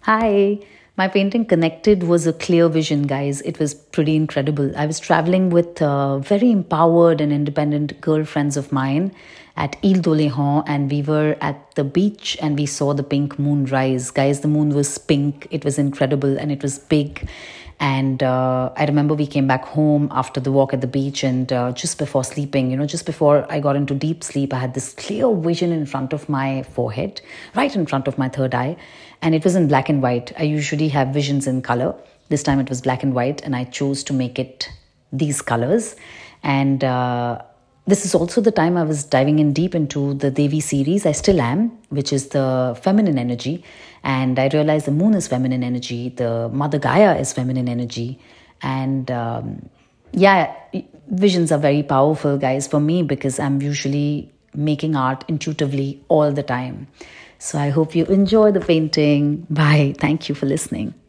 Hi. My painting Connected was a clear vision, guys. It was pretty incredible. I was traveling with very empowered and independent girlfriends of mine at Ile d'Oléron, and we were at the beach and we saw the pink moon rise. Guys, the moon was pink. It was incredible and it was big. And I remember we came back home after the walk at the beach, and just before sleeping, just before I got into deep sleep, I had this clear vision in front of my forehead, right in front of my third eye. And it was in black and white. I usually have visions in color. This time it was black and white, and I chose to make it these colors. And this is also the time I was diving in deep into the Devi series. I still am, which is the feminine energy. And I realized the moon is feminine energy, the Mother Gaia is feminine energy. And yeah, visions are very powerful, guys, for me, because I'm usually making art intuitively all the time. So I hope you enjoy the painting. Bye. Thank you for listening.